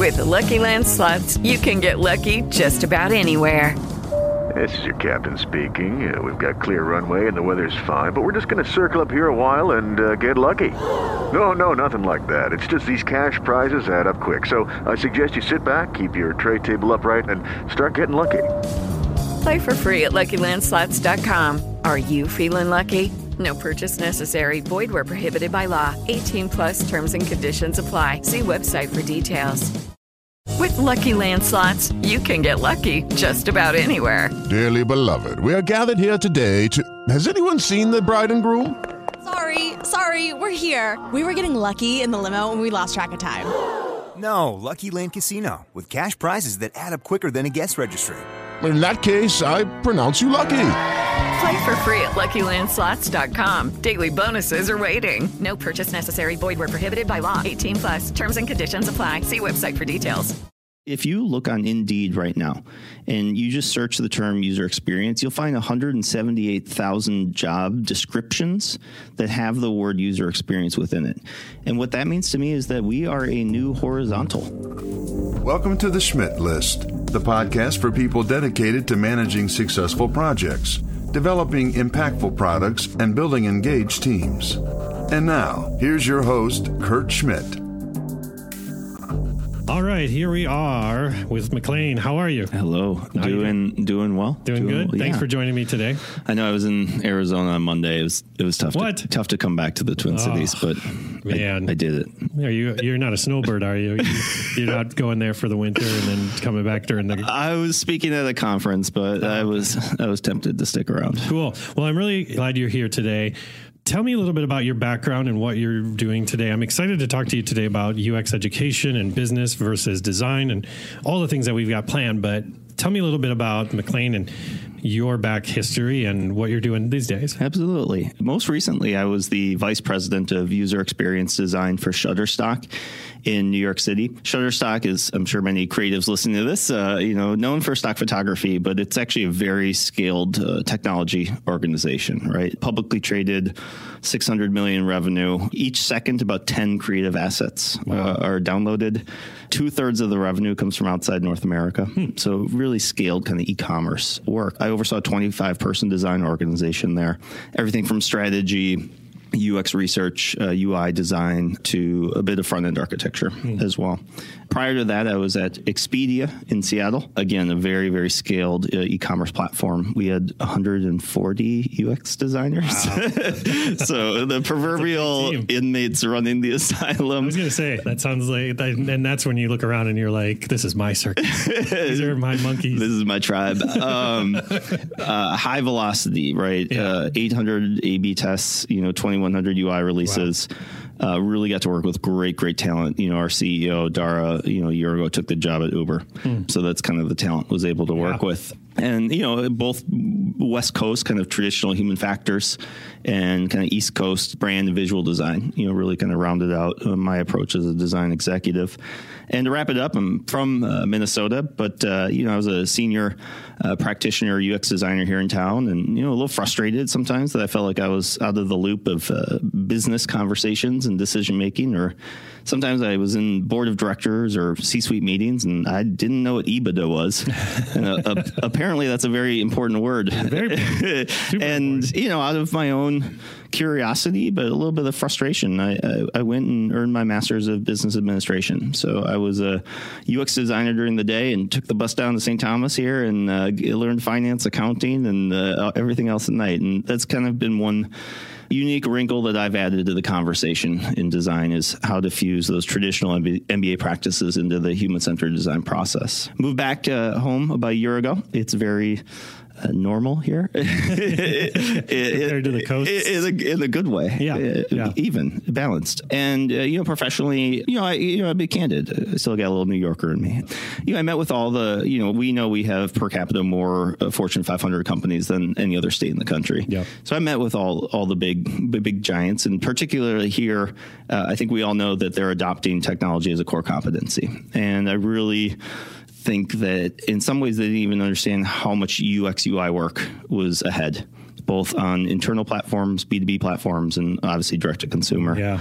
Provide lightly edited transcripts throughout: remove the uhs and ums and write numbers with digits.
With the Lucky Land Slots, you can get lucky just about anywhere. This is your captain speaking. We've got clear runway and the weather's fine, but we're just going to circle up here a while and get lucky. No, nothing like that. It's just these cash prizes add up quick. So I suggest you sit back, keep your tray table upright, and start getting lucky. Play for free at LuckyLandSlots.com. Are you feeling lucky? No purchase necessary. Void where prohibited by law. 18+ terms and conditions apply. See website for details. With Lucky Land Slots, you can get lucky just about anywhere. Dearly beloved, we are gathered here today to... Has anyone seen the bride and groom? Sorry, we're here. We were getting lucky in the limo and we lost track of time. No, Lucky Land Casino, with cash prizes that add up quicker than a guest registry. In that case, I pronounce you lucky. Play for free at LuckyLandSlots.com. Daily bonuses are waiting. No purchase necessary. Void where prohibited by law. 18+. Terms and conditions apply. See website for details. If you look on Indeed right now and you just search the term user experience, you'll find 178,000 job descriptions that have the word user experience within it. And what that means to me is that we are a new horizontal. Welcome to the Schmidt List, the podcast for people dedicated to managing successful projects, developing impactful products, and building engaged teams. And now, here's your host, Kurt Schmidt. All right, here we are with McLean. How are you? Hello. Doing well. Doing good. Well, Thanks for joining me today. I know I was in Arizona on Monday. It was tough. Tough to come back to the Twin Cities, but man, I did it. You're not a snowbird, are you? You're not going there for the winter and then coming back during the... I was speaking at a conference, but I was tempted to stick around. Cool. Well, I'm really glad you're here today. Tell me a little bit about your background and what you're doing today. I'm excited to talk to you today about UX education and business versus design and all the things that we've got planned. But tell me a little bit about McLean and your back history and what you're doing these days. Absolutely. Most recently, I was the vice president of user experience design for Shutterstock in New York City. Shutterstock is, I'm sure many creatives listening to this, known for stock photography, but it's actually a very scaled technology organization, right? Publicly traded, 600 million revenue. Each second, about 10 creative assets are downloaded. 2/3 of the revenue comes from outside North America. So really scaled kind of e-commerce work. I oversaw a 25-person design organization there. Everything from strategy, UX research, UI design, to a bit of front-end architecture as well. Prior to that, I was at Expedia in Seattle. Again, a very, very scaled e-commerce platform. We had 140 UX designers. Wow. So the proverbial inmates running the asylum. I was going to say, that sounds like, and that's when you look around and you're like, this is my circus. These are my monkeys. This is my tribe. High velocity, right? Yeah. 800 A/B tests, 2,100 UI releases. Wow. Really got to work with great talent. Our CEO, Dara, a year ago took the job at Uber. So that's kind of the talent was able to work with. And, both West Coast kind of traditional human factors and kind of East Coast brand and visual design, really kind of rounded out my approach as a design executive. And to wrap it up, I'm from Minnesota, but, I was a senior practitioner, UX designer here in town, and, a little frustrated sometimes that I felt like I was out of the loop of business conversations and decision making, or sometimes I was in board of directors or C-suite meetings and I didn't know what EBITDA was. And apparently that's a very important word. Very important. And, out of my own curiosity, but a little bit of frustration, I went and earned my master's of business administration. So I was a UX designer during the day and took the bus down to St. Thomas here and learned finance, accounting, and everything else at night. And that's kind of been one unique wrinkle that I've added to the conversation in design, is how to fuse those traditional MBA practices into the human-centered design process. Moved back home about a year ago. It's very normal here. Compared to the coast? In a good way. Yeah. Even, balanced. And, professionally, I'll be candid. I still got a little New Yorker in me. I met with all the, we have per capita more Fortune 500 companies than any other state in the country. Yep. So I met with all the big giants, and particularly here, I think we all know that they're adopting technology as a core competency. And I really think that in some ways they didn't even understand how much UX UI work was ahead, both on internal platforms, B2B platforms, and obviously direct to consumer. Yeah.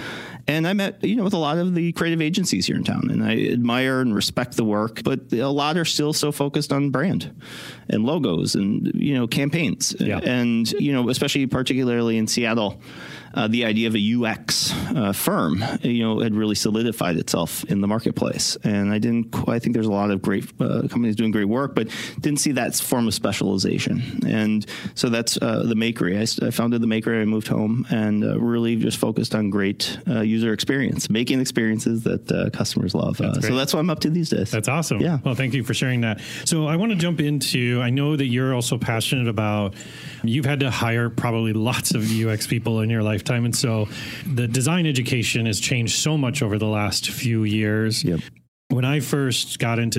And I met, with a lot of the creative agencies here in town, and I admire and respect the work, but a lot are still so focused on brand and logos and, campaigns. Yeah. And, especially particularly in Seattle, the idea of a UX firm, had really solidified itself in the marketplace. And I think there's a lot of great companies doing great work, but didn't see that form of specialization. And so that's the Makery. I founded the Makery. I moved home and really just focused on great user experience, making experiences that customers love. So that's what I'm up to these days. That's awesome. Yeah. Well, thank you for sharing that. So I want to jump into, I know that you're also passionate about, you've had to hire probably lots of UX people in your lifetime. And so the design education has changed so much over the last few years. Yep. When I first got into,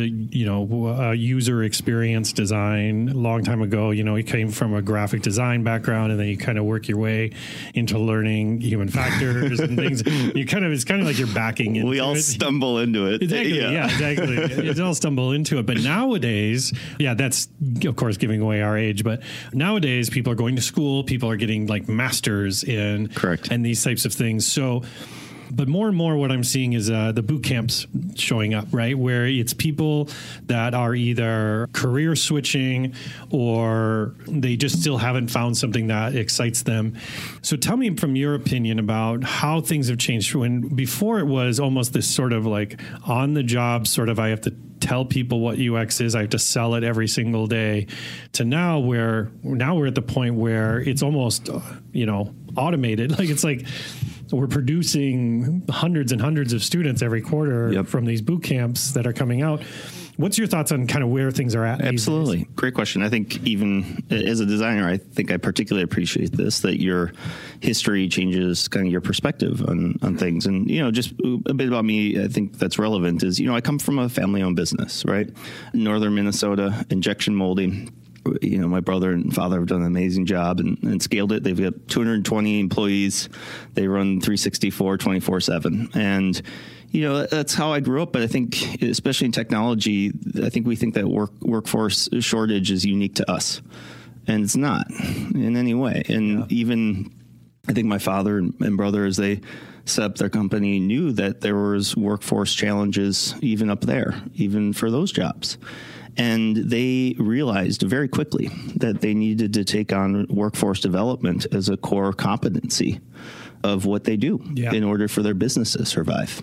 user experience design a long time ago, you came from a graphic design background, and then you kind of work your way into learning human factors and things. It's kind of like you're backing into it. We all stumble into it. Exactly. Yeah, exactly. It's all stumble into it. But nowadays, that's of course giving away our age. But nowadays, people are going to school. People are getting like masters in correct and these types of things. So. But more and more what I'm seeing is the boot camps showing up, right? Where it's people that are either career switching or they just still haven't found something that excites them. So tell me from your opinion about how things have changed. When before it was almost this sort of like on the job sort of, I have to tell people what UX is, I have to sell it every single day, to now we're at the point where it's almost, automated. Like it's like, we're producing hundreds and hundreds of students every quarter from these boot camps that are coming out. What's your thoughts on kind of where things are at? Absolutely. Great question. I think even as a designer, I think I particularly appreciate this, that your history changes kind of your perspective on things. And, just a bit about me, I think that's relevant is, I come from a family-owned business, right? Northern Minnesota, injection molding. My brother and father have done an amazing job and scaled it. They've got 220 employees. They run 364, 24/7. And, that's how I grew up. But I think, especially in technology, I think we think that workforce shortage is unique to us. And it's not in any way. And even I think my father and brother, as they set up their company, knew that there was workforce challenges even up there, even for those jobs. And they realized very quickly that they needed to take on workforce development as a core competency of what they do in order for their business to survive.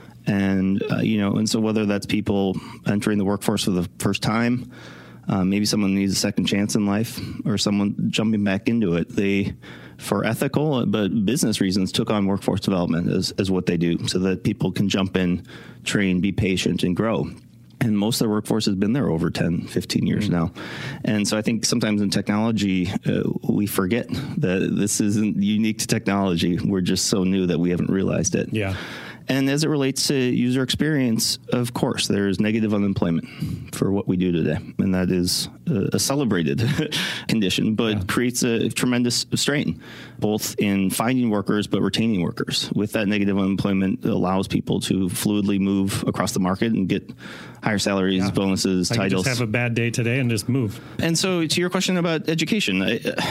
And, and so whether that's people entering the workforce for the first time, maybe someone needs a second chance in life, or someone jumping back into it, they, for ethical but business reasons, took on workforce development as what they do so that people can jump in, train, be patient, and grow. And most of the workforce has been there over 10, 15 years now. And so I think sometimes in technology, we forget that this isn't unique to technology. We're just so new that we haven't realized it. Yeah. And as it relates to user experience, of course, there is negative unemployment for what we do today. And that is a celebrated condition, but creates a tremendous strain, both in finding workers, but retaining workers. With that negative unemployment, it allows people to fluidly move across the market and get higher salaries, bonuses, titles. Just have a bad day today and just move. And so to your question about education,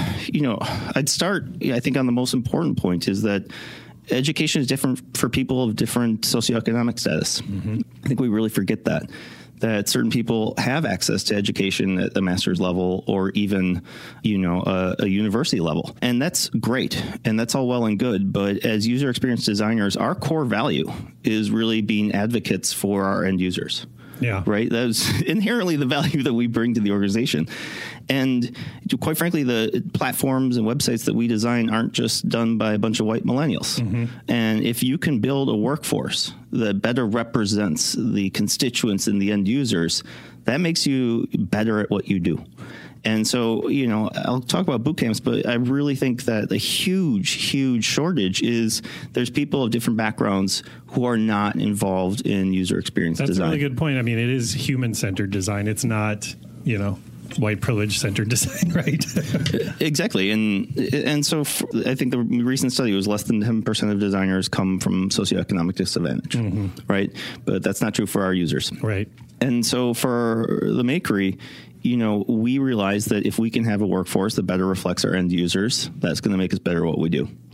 I'd start, I think, on the most important point is that education is different for people of different socioeconomic status. Mm-hmm. I think we really forget that certain people have access to education at the master's level or even, a university level. And that's great. And that's all well and good. But as user experience designers, our core value is really being advocates for our end users. Yeah. Right. That's inherently the value that we bring to the organization. And quite frankly, the platforms and websites that we design aren't just done by a bunch of white millennials. Mm-hmm. And if you can build a workforce that better represents the constituents and the end users, that makes you better at what you do. And so, I'll talk about boot camps, but I really think that the huge, huge shortage is there's people of different backgrounds who are not involved in user experience design. That's a really good point. I mean, it is human-centered design. It's not, white privilege-centered design, right? Exactly. And so I think the recent study was less than 10% of designers come from socioeconomic disadvantage, right? But that's not true for our users. Right. And so for the Makery, we realize that if we can have a workforce that better reflects our end users, that's going to make us better at what we do.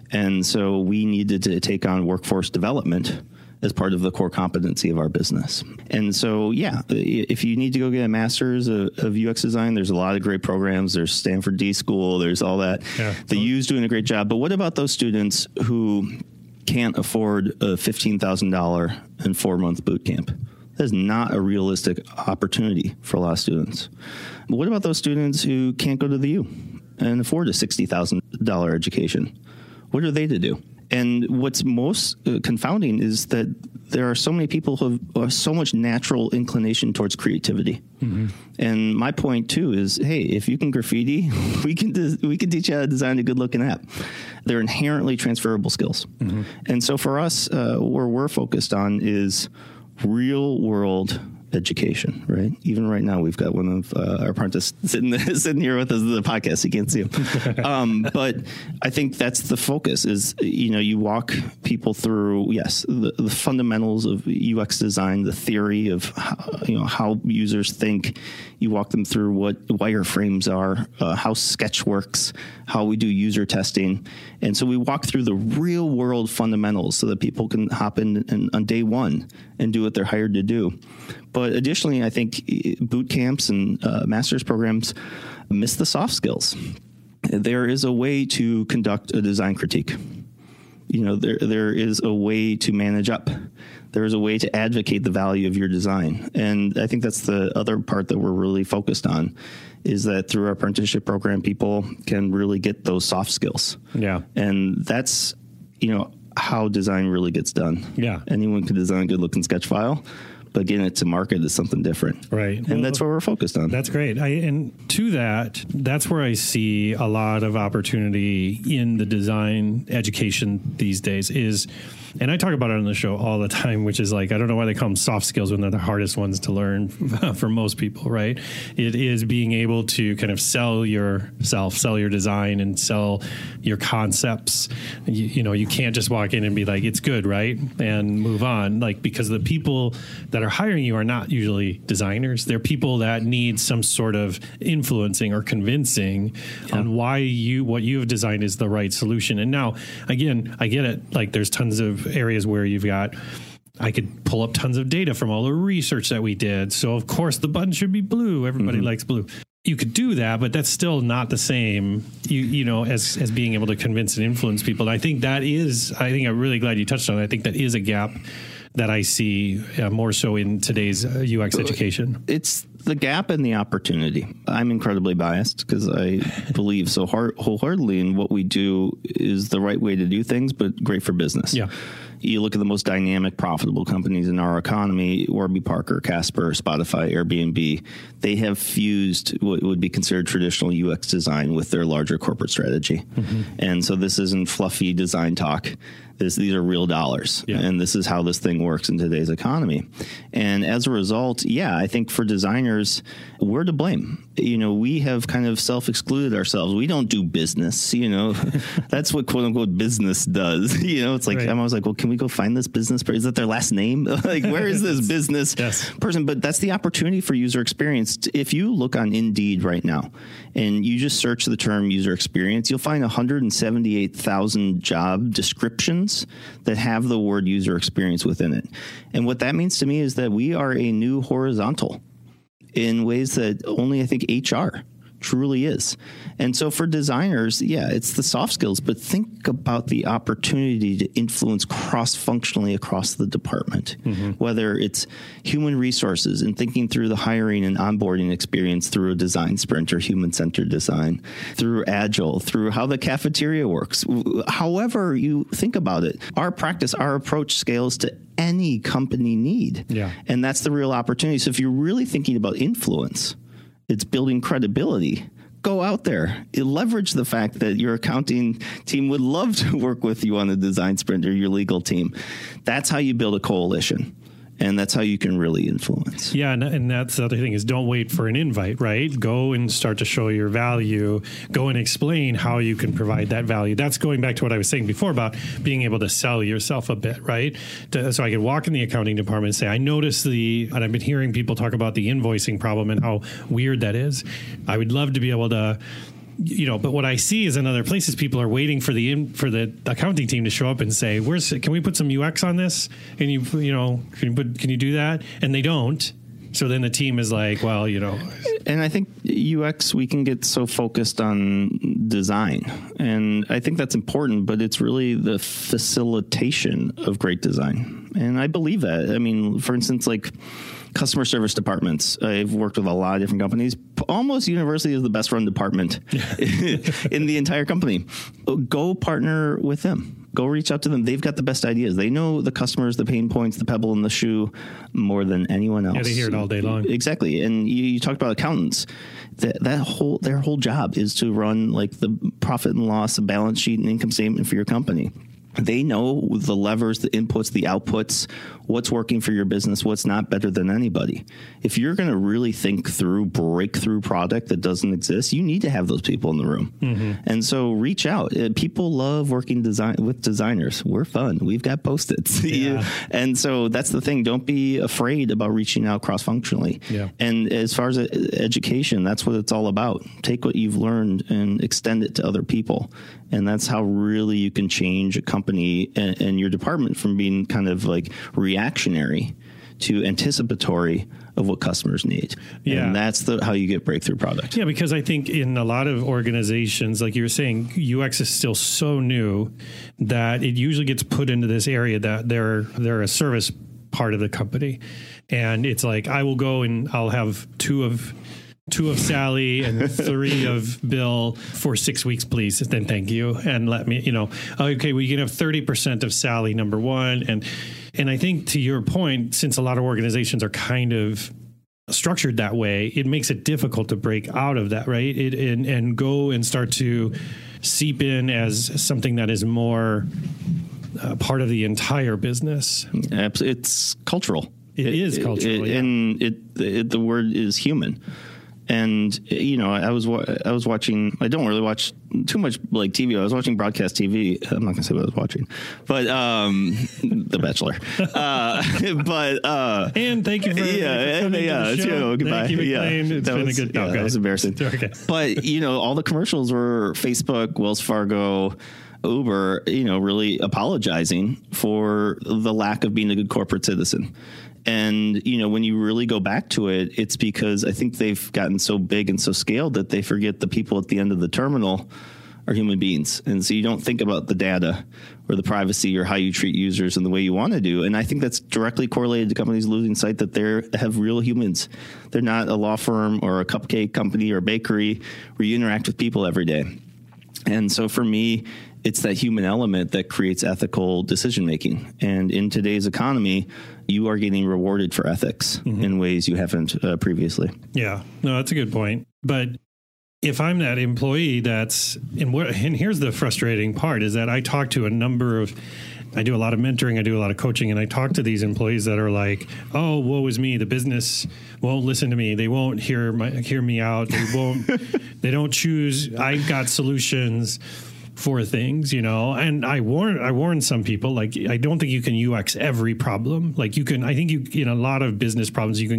And so we needed to take on workforce development as part of the core competency of our business. And so, yeah, if you need to go get a master's of UX design, there's a lot of great programs. There's Stanford D School. There's all that. Yeah. The U's doing a great job. But what about those students who can't afford a $15,000 and 4-month boot camp? That is not a realistic opportunity for a lot of students. But what about those students who can't go to the U and afford a $60,000 education? What are they to do? And what's most confounding is that there are so many people who have so much natural inclination towards creativity. Mm-hmm. And my point, too, is, hey, if you can graffiti, we can teach you how to design a good-looking app. They're inherently transferable skills. Mm-hmm. And so for us, where we're focused on is real-world education, right? Even right now, we've got one of our apprentices sitting here with us in the podcast. You can't see him. But I think that's the focus is, you walk people through, yes, the fundamentals of UX design, the theory of how users think. You walk them through what wireframes are, how Sketch works, how we do user testing. And so we walk through the real world fundamentals so that people can hop in on day one and do what they're hired to do. But additionally, I think boot camps and master's programs miss the soft skills. There is a way to conduct a design critique. There is a way to manage up. There is a way to advocate the value of your design. And I think that's the other part that we're really focused on, is that through our apprenticeship program, people can really get those soft skills. Yeah. And that's, how design really gets done. Yeah. Anyone can design a good-looking sketch file, but getting it to market is something different. Right. And that's what we're focused on. That's great. And to that's where I see a lot of opportunity in the design education these days is, and I talk about it on the show all the time, which is like, I don't know why they call them soft skills when they're the hardest ones to learn for most people, right? It is being able to kind of sell yourself, sell your design, and sell your concepts. You can't just walk in and be like, it's good, right? And move on. Like, because the people that are hiring you are not usually designers. They're people that need some sort of influencing or convincing on why what you have designed is the right solution. And now, again, I get it. Like, there's tons of areas where I could pull up tons of data from all the research that we did. So of course the button should be blue. Everybody likes blue. You could do that, but that's still not the same, as being able to convince and influence people. And I think I'm really glad you touched on it. I think that is a gap that I see more so in today's UX education. It's the gap and the opportunity. I'm incredibly biased because I believe so wholeheartedly in what we do is the right way to do things, but great for business. Yeah. You look at the most dynamic, profitable companies in our economy, Warby Parker, Casper, Spotify, Airbnb, they have fused what would be considered traditional UX design with their larger corporate strategy. Mm-hmm. And so this isn't fluffy design talk. These are real dollars. Yeah. And this is how this thing works in today's economy. And as a result, I think for designers, we're to blame. We have kind of self-excluded ourselves. We don't do business, That's what quote unquote business does. It's like, right. I'm always like, well, can we go find this business? Is that their last name? Like, where is this business person? But that's the opportunity for user experience. If you look on Indeed right now and you just search the term user experience, you'll find 178,000 job descriptions that have the word user experience within it. And what that means to me is that we are a new horizontal in ways that only I think HR truly is. And so for designers, it's the soft skills, but think about the opportunity to influence cross-functionally across the department, whether it's human resources and thinking through the hiring and onboarding experience through a design sprint or human-centered design, through Agile, through how the cafeteria works. However you think about it, our approach scales to any company need. Yeah. And that's the real opportunity. So if you're really thinking about influence, it's building credibility. Go out there. Leverage the fact that your accounting team would love to work with you on the design sprint or your legal team. That's how you build a coalition. And that's how you can really influence. Yeah, and that's the other thing is don't wait for an invite, right? Go and start to show your value. Go and explain how you can provide that value. That's going back to what I was saying before about being able to sell yourself a bit, right? So I could walk in the accounting department and say, I noticed and I've been hearing people talk about the invoicing problem and how weird that is. I would love to be able to but what I see is in other places, people are waiting for the accounting team to show up and say, can we put some UX on this? Can you do that? And they don't. So then the team is like, well, And I think UX, we can get so focused on design. And I think that's important, but it's really the facilitation of great design. And I believe that. I mean, for instance, like customer service departments. I've worked with a lot of different companies. Almost universally is the best run department in the entire company. Go partner with them. Go reach out to them. They've got the best ideas. They know the customers, the pain points, the pebble in the shoe more than anyone else. Yeah, they hear it all day long. Exactly. And you talked about accountants. Their whole job is to run like the profit and loss, the balance sheet and income statement for your company. They know the levers, the inputs, the outputs, what's working for your business, what's not, better than anybody. If you're going to really think through breakthrough product that doesn't exist, you need to have those people in the room. Mm-hmm. And so reach out. People love working with designers. We're fun. We've got Post-its. Yeah. And so that's the thing. Don't be afraid about reaching out cross-functionally. Yeah. And as far as education, that's what it's all about. Take what you've learned and extend it to other people. And that's how really you can change a company and your department from being kind of like reactionary to anticipatory of what customers need. Yeah. And that's how you get breakthrough product. Yeah, because I think in a lot of organizations, like you were saying, UX is still so new that it usually gets put into this area that they're a service part of the company. And it's like, I will go and I'll have two of Sally and 3 of Bill for 6 weeks, please. Then thank you. And let me, okay, well, you can have 30% of Sally, number one. And I think to your point, since a lot of organizations are kind of structured that way, it makes it difficult to break out of that, right? And go and start to seep in as something that is more part of the entire business. It's cultural. It is cultural. And the word is human. And, I was watching, I don't really watch too much like TV. I was watching broadcast TV. I'm not going to say what I was watching, but The Bachelor. And thank you for the show. Goodbye. Thank you, it's been a good that was embarrassing. Okay. But, all the commercials were Facebook, Wells Fargo, Uber, really apologizing for the lack of being a good corporate citizen. And, when you really go back to it, it's because I think they've gotten so big and so scaled that they forget the people at the end of the terminal are human beings. And so you don't think about the data or the privacy or how you treat users in the way you want to do. And I think that's directly correlated to companies losing sight that they have real humans. They're not a law firm or a cupcake company or bakery where you interact with people every day. And so for me, it's that human element that creates ethical decision making. And in today's economy, you are getting rewarded for ethics in ways you haven't previously. Yeah, no, that's a good point. But if I'm that employee and here's the frustrating part is that I talk to I do a lot of mentoring, I do a lot of coaching, and I talk to these employees that are like, oh, woe is me. The business won't listen to me. They won't hear me out. They don't choose. I've got solutions for things, and I warn some people, like, I don't think you can UX every problem. Like I think in a lot of business problems, you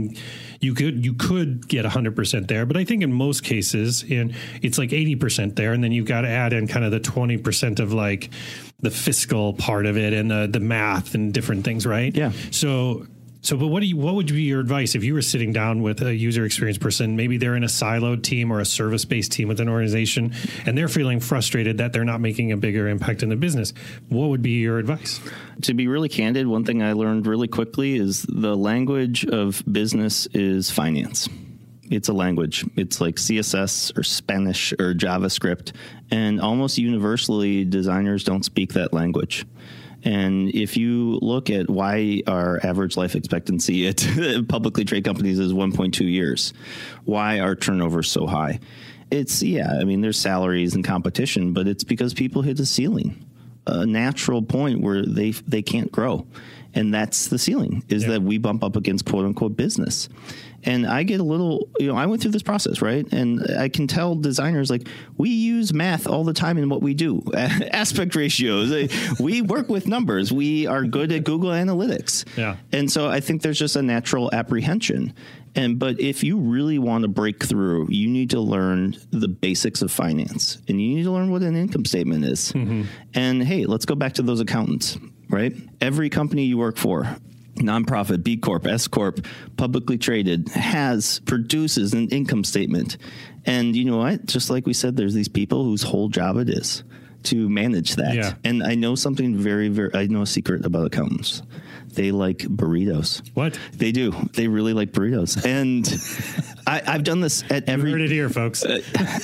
could get 100% there. But I think in most cases it's like 80% there. And then you've got to add in kind of the 20% of like the fiscal part of it and the math and different things. Right. Yeah. So, but what would be your advice if you were sitting down with a user experience person? Maybe they're in a siloed team or a service-based team with an organization, and they're feeling frustrated that they're not making a bigger impact in the business. What would be your advice? To be really candid, one thing I learned really quickly is the language of business is finance. It's a language. It's like CSS or Spanish or JavaScript, and almost universally, designers don't speak that language. And if you look at why our average life expectancy at publicly traded companies is 1.2 years, why our turnover is so high, there's salaries and competition, but it's because people hit a ceiling, a natural point where they can't grow. And that's the ceiling, is that we bump up against quote unquote business. And I get a little, I went through this process, right? And I can tell designers, like, we use math all the time in what we do. Aspect ratios. We work with numbers. We are good at Google Analytics. Yeah. And so I think there's just a natural apprehension. But if you really want to break through, you need to learn the basics of finance, and you need to learn what an income statement is. Mm-hmm. And hey, let's go back to those accountants, right? Every company you work for, nonprofit, B Corp, S Corp, publicly traded, produces an income statement. And you know what? Just like we said, there's these people whose whole job it is to manage that. Yeah. And I know something I know a secret about accountants. They like burritos. What? They do. They really like burritos. And I've done this at every... You heard it here, folks. They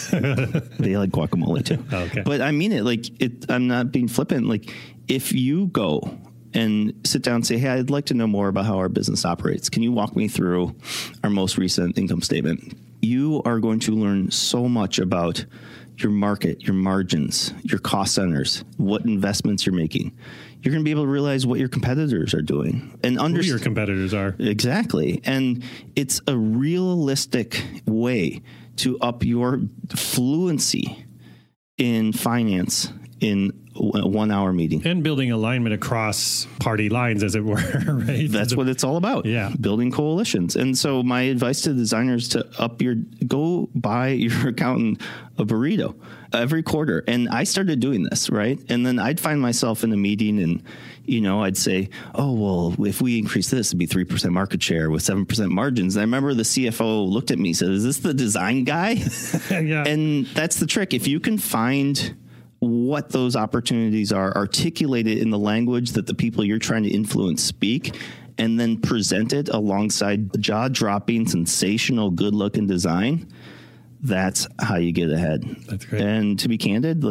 like guacamole, too. Oh, okay. But I mean it. I'm not being flippant. Like, if you go and sit down and say, hey, I'd like to know more about how our business operates. Can you walk me through our most recent income statement? You are going to learn so much about your market, your margins, your cost centers, what investments you're making. You're going to be able to realize what your competitors are doing and understand who your competitors are. Exactly. And it's a realistic way to up your fluency in finance in a 1 hour meeting. And building alignment across party lines, as it were, right? That's what it's all about. Yeah. Building coalitions. And so my advice to designers to go buy your accountant a burrito every quarter. And I started doing this, right? And then I'd find myself in a meeting and, I'd say, oh, well, if we increase this, it'd be 3% market share with 7% margins. And I remember the CFO looked at me and said, is this the design guy? Yeah. And that's the trick. If you can find what those opportunities are, articulated in the language that the people you're trying to influence speak, and then present it alongside jaw-dropping, sensational, good-looking design, that's how you get ahead. That's great. And to be candid,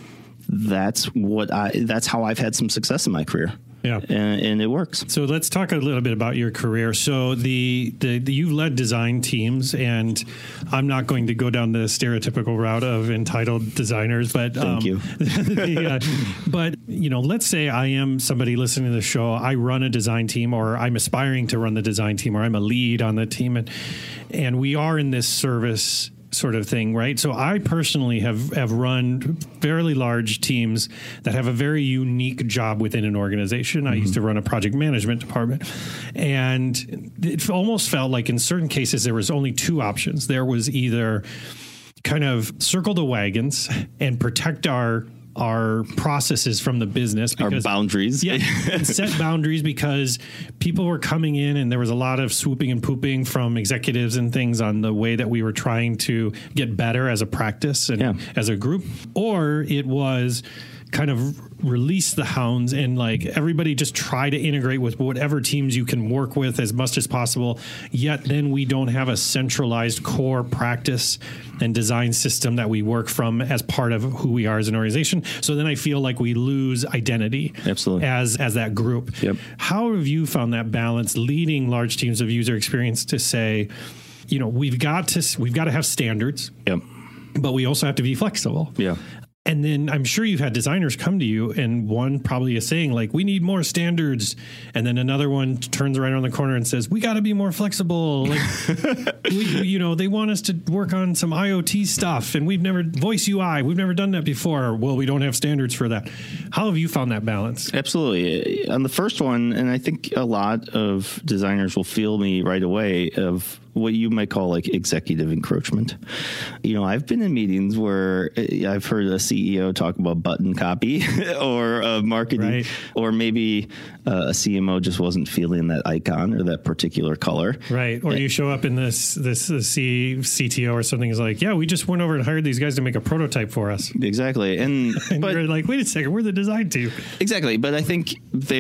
that's how I've had some success in my career. Yeah. And it works. So let's talk a little bit about your career. So you've led design teams, and I'm not going to go down the stereotypical route of entitled designers, but thank you. But let's say I am somebody listening to the show. I run a design team, or I'm aspiring to run the design team, or I'm a lead on the team, and we are in this service sort of thing, right? So I personally have run fairly large teams that have a very unique job within an organization. Mm-hmm. I used to run a project management department, and it almost felt like in certain cases there was only two options. There was either kind of circle the wagons and protect our processes from the business, because, our boundaries. Yeah, and set boundaries, because people were coming in and there was a lot of swooping and pooping from executives and things on the way that we were trying to get better as a practice and as a group. Or it was kind of release the hounds and everybody just try to integrate with whatever teams you can work with as much as possible. Yet then we don't have a centralized core practice and design system that we work from as part of who we are as an organization. So then I feel like we lose identity. Absolutely. as that group. Yep. How have you found that balance leading large teams of user experience to say, we've got to have standards. Yep. But we also have to be flexible. Yeah. And then I'm sure you've had designers come to you, and one probably is saying we need more standards. And then another one turns right around the corner and says, we got to be more flexible. They want us to work on some IoT stuff, and we've never done that before. Well, we don't have standards for that. How have you found that balance? Absolutely. On the first one, and I think a lot of designers will feel me right away, of what you might call executive encroachment. I've been in meetings where I've heard a CEO talk about button copy or marketing, right. Or maybe a CMO just wasn't feeling that icon or that particular color. Right. Or you show up in this CTO or something is like, yeah, we just went over and hired these guys to make a prototype for us. Exactly. But you're like, wait a second, we're the design team. Exactly. But I think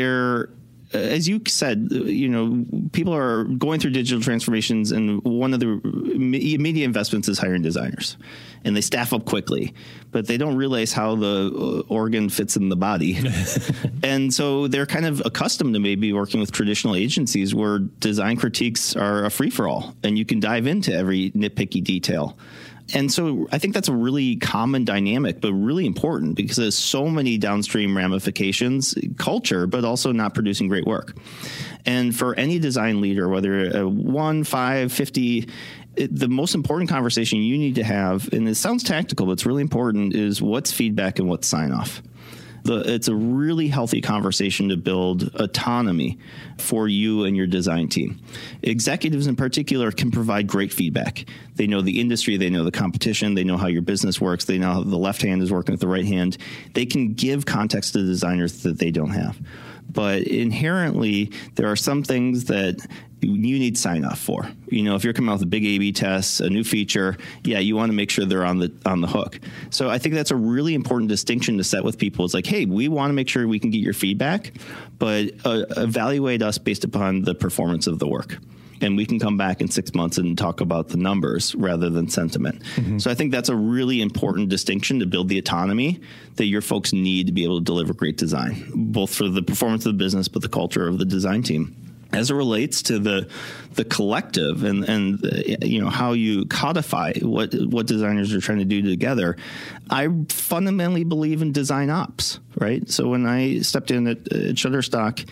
as you said, people are going through digital transformations, and one of the immediate investments is hiring designers, and they staff up quickly, but they don't realize how the organ fits in the body. And so they're kind of accustomed to maybe working with traditional agencies where design critiques are a free-for-all, and you can dive into every nitpicky detail. And so I think that's a really common dynamic, but really important because there's so many downstream ramifications, culture, but also not producing great work. And for any design leader, whether 1, 5, 50, the most important conversation you need to have, and it sounds tactical, but it's really important, is what's feedback and what's sign off. It's a really healthy conversation to build autonomy for you and your design team. Executives in particular can provide great feedback. They know the industry, they know the competition, they know how your business works, they know how the left hand is working with the right hand. They can give context to the designers that they don't have. But inherently, there are some things that you need sign off for. If you're coming out with a big A/B test, a new feature, you want to make sure they're on the hook. So I think that's a really important distinction to set with people. It's like, hey, we want to make sure we can get your feedback, but evaluate us based upon the performance of the work. And we can come back in 6 months and talk about the numbers rather than sentiment. Mm-hmm. So I think that's a really important distinction to build the autonomy that your folks need to be able to deliver great design, both for the performance of the business, but the culture of the design team. As it relates to the collective and how you codify what designers are trying to do together, I fundamentally believe in design ops, right? So when I stepped in at Shutterstock,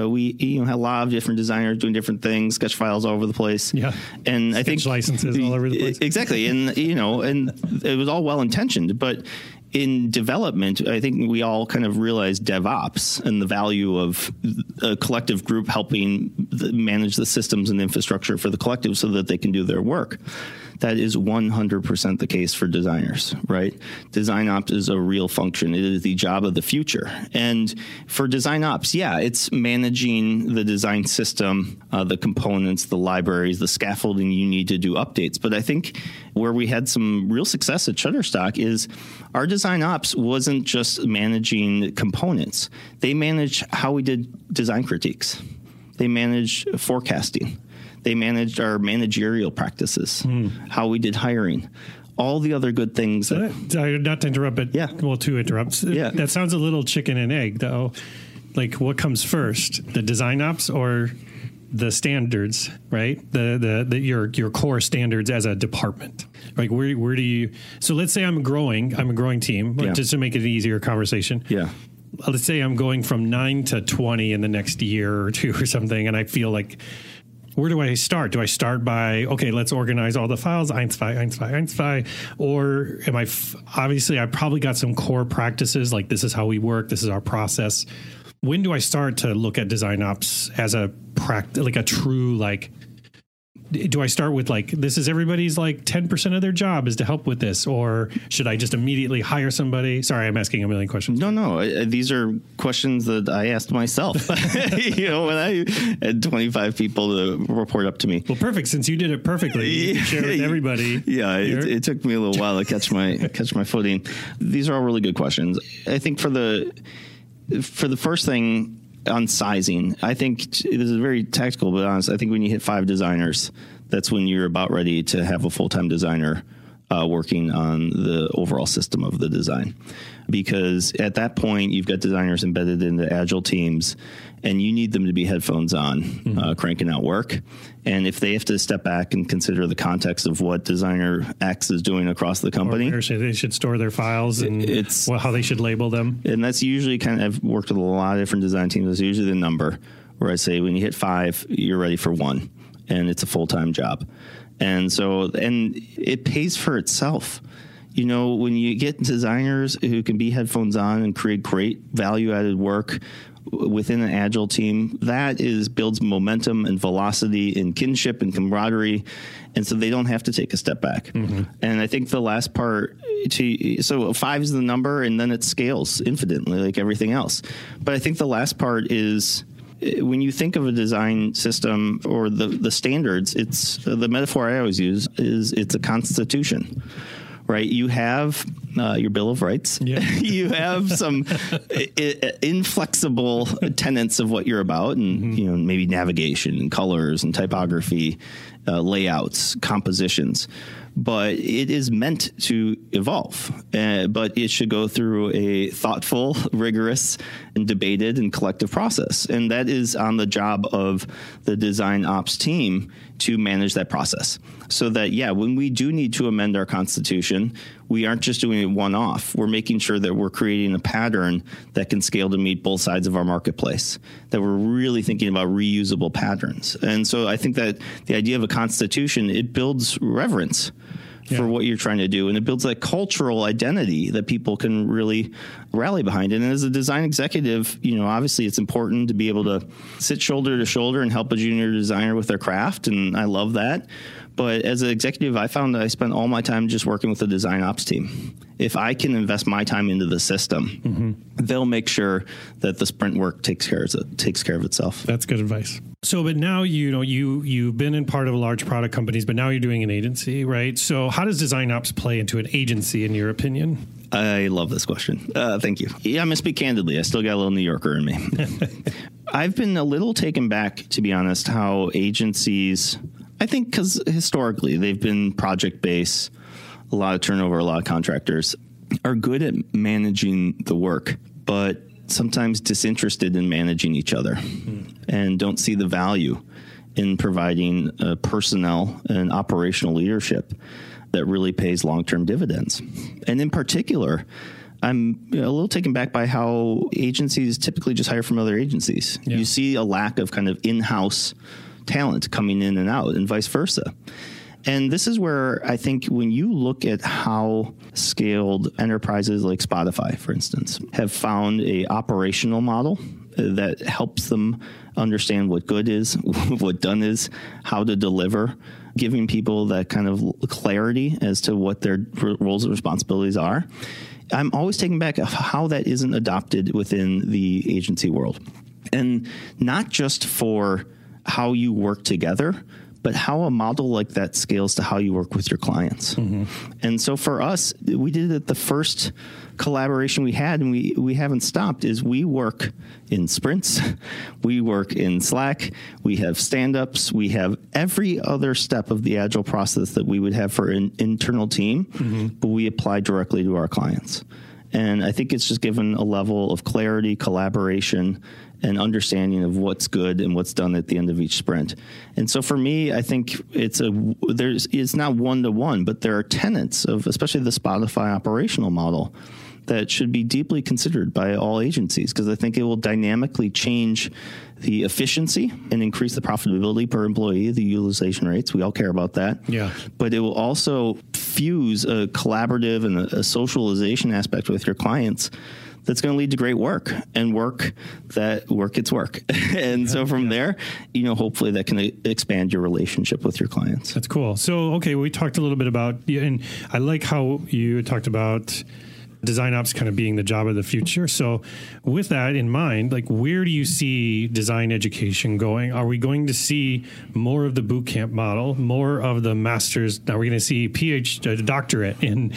we had a lot of different designers doing different things, sketch files all over the place. Yeah, and sketch I think licenses all over the place. Exactly, and and it was all well intentioned, but in development, I think we all kind of realize DevOps and the value of a collective group helping manage the systems and infrastructure for the collective so that they can do their work. That is 100% the case for designers, right? Design ops is a real function. It is the job of the future. And for design ops, it's managing the design system, the components, the libraries, the scaffolding you need to do updates. But I think where we had some real success at Shutterstock is our design ops wasn't just managing components. They managed how we did design critiques. They managed forecasting. They managed our managerial practices, how we did hiring, all the other good things. Not to interrupt, but to interrupt. Yeah. That sounds a little chicken and egg, though. Like, what comes first, the design ops or the standards, right? Your core standards as a department. Like, where do you? So let's say I'm a growing team, just to make it an easier conversation. Yeah. Let's say I'm going from 9 to 20 in the next year or two or something, and I feel like, where do I start? Do I start by, okay, let's organize all the files, eins, zwei, or am I, obviously I probably got some core practices, like this is how we work, this is our process. When do I start to look at design ops as a true, do I start with this is everybody's 10% of their job is to help with this, or should I just immediately hire somebody? Sorry, I'm asking a million questions. No. These are questions that I asked myself, when I had 25 people to report up to me. Well, perfect. Since you did it perfectly, you can share with everybody. Yeah. It took me a little while to catch my footing. These are all really good questions. I think for the first thing, on sizing, I think this is very tactical, but honest. I think when you hit 5 designers, that's when you're about ready to have a full-time designer working on the overall system of the design. Because at that point, you've got designers embedded into agile teams, and you need them to be headphones on, cranking out work. And if they have to step back and consider the context of what designer X is doing across the company, or they should store their files and how they should label them. And that's usually I've worked with a lot of different design teams. That's usually the number where I say when you hit 5, you're ready for 1, and it's a full-time job. And it pays for itself. When you get designers who can be headphones on and create great value-added work within an agile team, that builds momentum and velocity and kinship and camaraderie, and so they don't have to take a step back. Mm-hmm. And I think the last part, so 5 is the number, and then it scales infinitely like everything else. But I think the last part is, when you think of a design system or the standards, it's the metaphor I always use is it's a constitution. Right, you have your Bill of Rights. Yeah. You have some inflexible tenets of what you're about, and maybe navigation and colors and typography, layouts, compositions. but it is meant to evolve. But it should go through a thoughtful, rigorous, and debated and collective process. And that is on the job of the design ops team to manage that process. So that, when we do need to amend our constitution, we aren't just doing it one-off. We're making sure that we're creating a pattern that can scale to meet both sides of our marketplace, that we're really thinking about reusable patterns. And so I think that the idea of a constitution, it builds reverence for what you're trying to do. And it builds that cultural identity that people can really rally behind. And as a design executive, obviously it's important to be able to sit shoulder to shoulder and help a junior designer with their craft. And I love that. But as an executive, I found that I spent all my time just working with the design ops team. If I can invest my time into the system, they'll make sure that the sprint work takes care of itself. That's good advice. So, but now, you've been in part of large product companies, but now you're doing an agency, right? So how does design ops play into an agency, in your opinion? I love this question. Thank you. Yeah, I'm going to speak candidly. I still got a little New Yorker in me. I've been a little taken back, to be honest, how agencies, I think because historically they've been project-based, a lot of turnover, a lot of contractors, are good at managing the work, but sometimes disinterested in managing each other and don't see the value in providing personnel and operational leadership that really pays long-term dividends. And in particular, I'm a little taken back by how agencies typically just hire from other agencies. Yeah. You see a lack of kind of in-house talent coming in and out, and vice versa. And this is where I think when you look at how scaled enterprises like Spotify, for instance, have found a operational model that helps them understand what good is, what done is, how to deliver, giving people that kind of clarity as to what their roles and responsibilities are. I'm always taken back of how that isn't adopted within the agency world. And not just for how you work together, but how a model like that scales to how you work with your clients. And so for us, we did it the first collaboration we had, and we haven't stopped, is we work in sprints, we work in Slack, we have stand-ups, we have every other step of the agile process that we would have for an internal team, but we apply directly to our clients. And I think it's just given a level of clarity, collaboration, and understanding of what's good and what's done at the end of each sprint. And so for me, I think it's not one-to-one, but there are tenets of, especially the Spotify operational model, that should be deeply considered by all agencies, because I think it will dynamically change the efficiency and increase the profitability per employee, the utilization rates. We all care about that. Yeah. But it will also fuse a collaborative and a socialization aspect with your clients that's going to lead to great work, and work gets work. And so from there, hopefully that can expand your relationship with your clients. That's cool. So, okay, we talked a little bit about, and I like how you talked about design ops kind of being the job of the future. So with that in mind, like, where do you see design education going? Are we going to see more of the boot camp model, more of the master's? Are we going to see doctorate in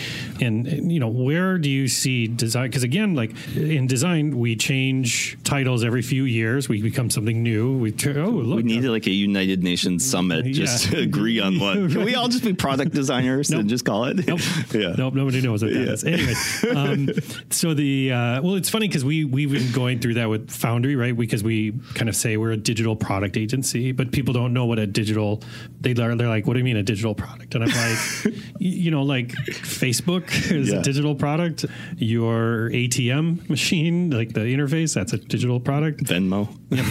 where do you see design? Because again, like in design, we change titles every few years. We become something new. We need like a United Nations summit just to agree on one. Can we all just be product designers and just call it? Nope. Nope. Nobody knows what that is. Anyway. So it's funny because we've been going through that with Foundry, right? Because we kind of say we're a digital product agency, but people don't know what a digital, they're like, what do you mean a digital product? And I'm like, like Facebook is a digital product. Your ATM machine, like the interface, that's a digital product. Venmo,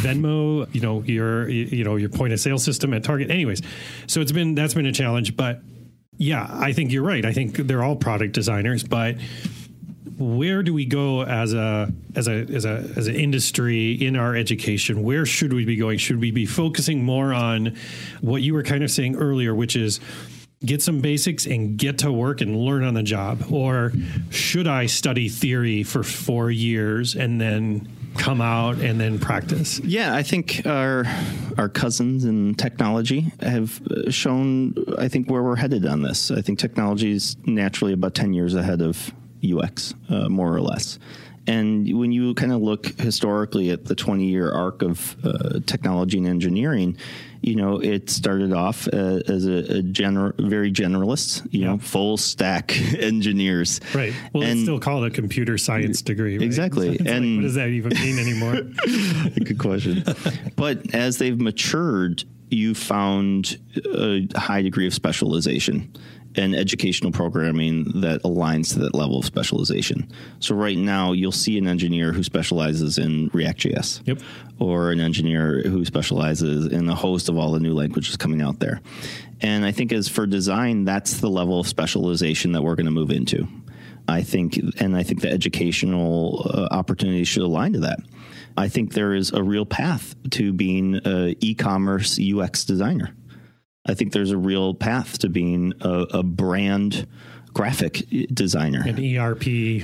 your point of sale system at Target. Anyways, so that's been a challenge, but yeah, I think you're right. I think they're all product designers, but where do we go as an industry in our education? Where should we be going? Should we be focusing more on what you were kind of saying earlier, which is get some basics and get to work and learn on the job? Or should I study theory for 4 years and then come out and then practice? Yeah, I think our cousins in technology have shown, I think, where we're headed on this. I think technology is naturally about 10 years ahead of UX, more or less. And when you kind of look historically at the 20-year arc of technology and engineering, it started off as a very generalist, full stack engineers. Right. Well, it's still called a computer science degree. Right? Exactly. And what does that even mean anymore? Good question. But as they've matured, you found a high degree of specialization and educational programming that aligns to that level of specialization. So right now, you'll see an engineer who specializes in React.js. Yep. Or an engineer who specializes in a host of all the new languages coming out there. And I think as for design, that's the level of specialization that we're going to move into. I think the educational opportunities should align to that. I think there is a real path to being an e-commerce UX designer. I think there's a real path to being a brand graphic designer. An ERP.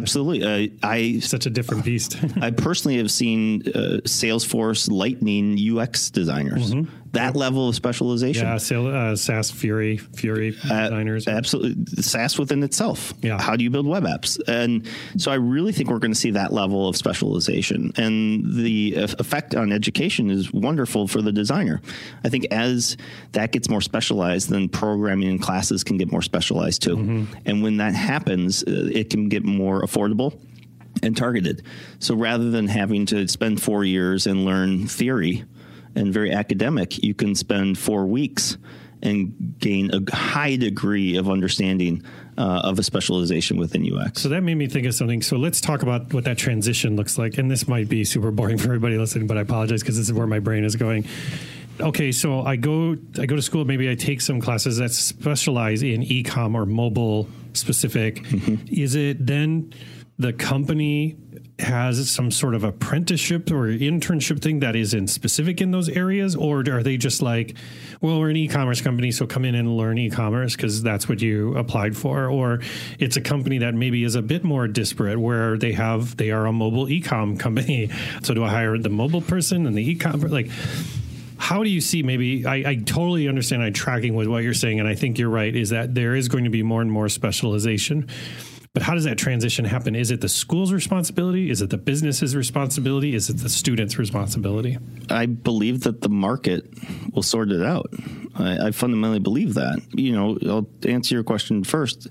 Absolutely. Such a different beast. I personally have seen Salesforce Lightning UX designers. Mm-hmm. That level of specialization. Yeah, SAS Fury designers. Absolutely. SAS within itself. Yeah. How do you build web apps? And so I really think we're going to see that level of specialization. And the effect on education is wonderful for the designer. I think as that gets more specialized, then programming and classes can get more specialized too. Mm-hmm. And when that happens, it can get more affordable and targeted. So rather than having to spend 4 years and learn theory and very academic, you can spend 4 weeks and gain a high degree of understanding of a specialization within UX. So that made me think of something. So let's talk about what that transition looks like. And this might be super boring for everybody listening, but I apologize because this is where my brain is going. Okay, so I go to school. Maybe I take some classes that specialize in e-com or mobile specific. Mm-hmm. Is it then the company has some sort of apprenticeship or internship thing that is specific in those areas? Or are they just like, well, we're an e-commerce company, so come in and learn e-commerce because that's what you applied for? Or it's a company that maybe is a bit more disparate where they are a mobile e-com company. So do I hire the mobile person and the e-com? Like, how do you see maybe, I totally understand, I'm tracking with what you're saying, and I think you're right, is that there is going to be more and more specialization. But how does that transition happen? Is it the school's responsibility? Is it the business's responsibility? Is it the student's responsibility? I believe that the market will sort it out. I fundamentally believe that. I'll answer your question first.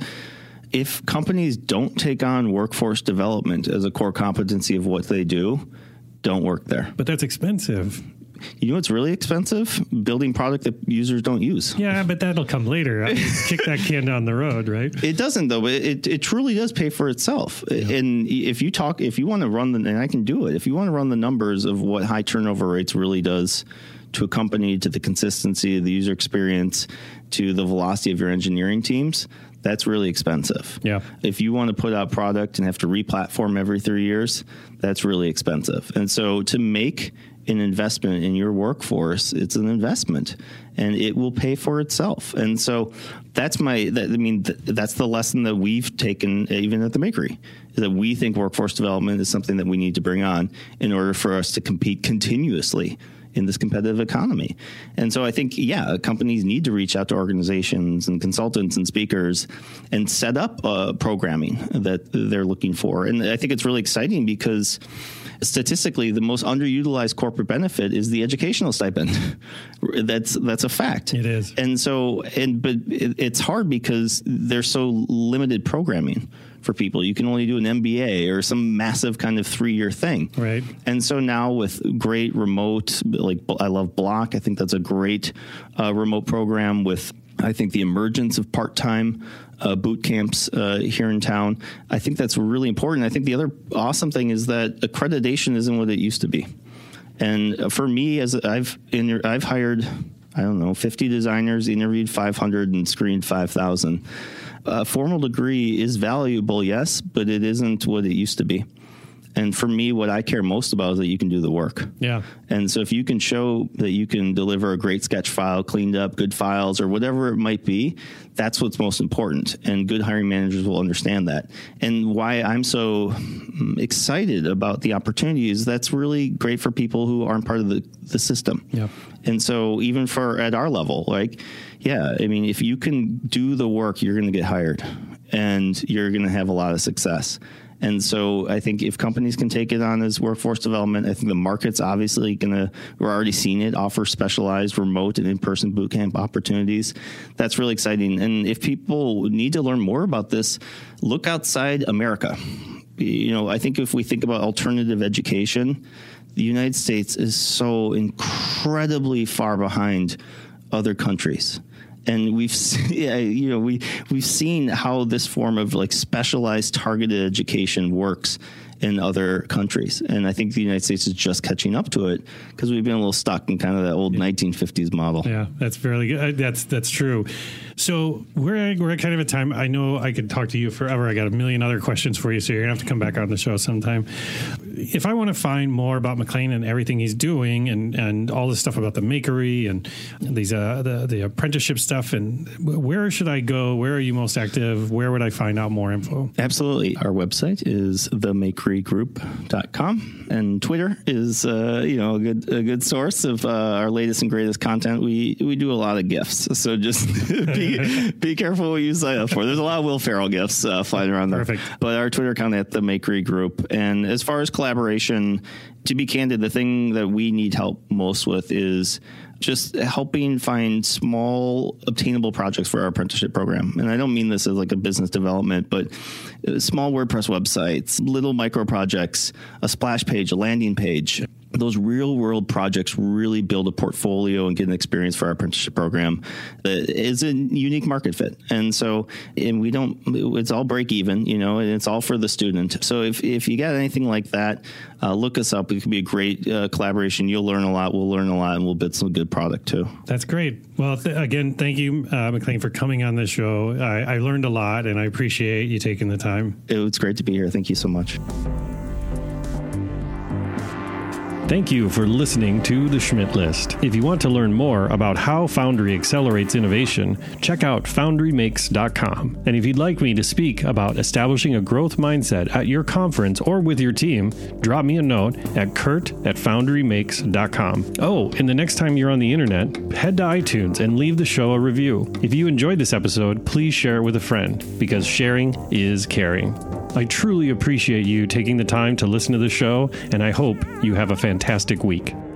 If companies don't take on workforce development as a core competency of what they do, don't work there. But that's expensive. You know what's really expensive? Building product that users don't use. Yeah, but that'll come later. Kick that can down the road, right? It doesn't, though. But it truly does pay for itself. Yeah. And if you want to run and I can do it, if you want to run the numbers of what high turnover rates really does to a company, to the consistency of the user experience, to the velocity of your engineering teams, that's really expensive. Yeah. If you want to put out product and have to re-platform every 3 years, that's really expensive. And so to make an investment in your workforce, it's an investment and it will pay for itself. And so that's the lesson that we've taken even at the Makery, is that we think workforce development is something that we need to bring on in order for us to compete continuously in this competitive economy. And so I think, companies need to reach out to organizations and consultants and speakers and set up programming that they're looking for. And I think it's really exciting because statistically, the most underutilized corporate benefit is the educational stipend. That's a fact. It is. And so, but it's hard because there's so limited programming for people. You can only do an MBA or some massive kind of 3-year thing. Right. And so now with great remote, like I love Block. I think that's a great remote program with, I think, the emergence of part-time boot camps here in town. I think that's really important. I think the other awesome thing is that accreditation isn't what it used to be. And for me, as I've hired, 50 designers, interviewed 500 and screened 5,000. A formal degree is valuable, yes, but it isn't what it used to be. And for me, what I care most about is that you can do the work. Yeah. And so if you can show that you can deliver a great sketch file, cleaned up, good files, or whatever it might be, that's what's most important. And good hiring managers will understand that. And why I'm so excited about the opportunity is that's really great for people who aren't part of the system. Yeah. And so even at our level, if you can do the work, you're going to get hired and you're going to have a lot of success. And so I think if companies can take it on as workforce development, I think the market's obviously we're already seeing it offer specialized remote and in-person bootcamp opportunities. That's really exciting. And if people need to learn more about this, look outside America. I think if we think about alternative education, the United States is so incredibly far behind other countries. And we've seen how this form of like specialized targeted education works in other countries. And I think the United States is just catching up to it because we've been a little stuck in kind of that old 1950s model. Yeah, that's fairly good. That's true. So we're at kind of a time, I know I could talk to you forever. I got a million other questions for you, so you're going to have to come back on the show sometime. If I want to find more about McLean and everything he's doing and all this stuff about the makery and these the apprenticeship stuff, and where should I go? Where are you most active? Where would I find out more info? Absolutely. Our website is themakerygroup.com, and Twitter is a good source of our latest and greatest content. We do a lot of GIFs, so just be careful what you sign up for. There's a lot of Will Ferrell GIFs flying around there. Perfect. But our Twitter account at the Makery Group. And as far as collaboration, to be candid, the thing that we need help most with is just helping find small obtainable projects for our apprenticeship program. And I don't mean this as like a business development, but small WordPress websites, little micro projects, a splash page, a landing page. Those real world projects really build a portfolio and get an experience for our apprenticeship program that is a unique market fit. And so, it's all break even, and it's all for the student. So if you got anything like that, look us up. It could be a great collaboration. You'll learn a lot. We'll learn a lot, and we'll build some good product too. That's great. Well, again, thank you, McLean, for coming on this show. I learned a lot, and I appreciate you taking the time. It was great to be here. Thank you so much. Thank you for listening to The Schmidt List. If you want to learn more about how Foundry accelerates innovation, check out foundrymakes.com. And if you'd like me to speak about establishing a growth mindset at your conference or with your team, drop me a note at kurt@foundrymakes.com. Oh, and the next time you're on the internet, head to iTunes and leave the show a review. If you enjoyed this episode, please share it with a friend, because sharing is caring. I truly appreciate you taking the time to listen to the show, and I hope you have a fantastic week.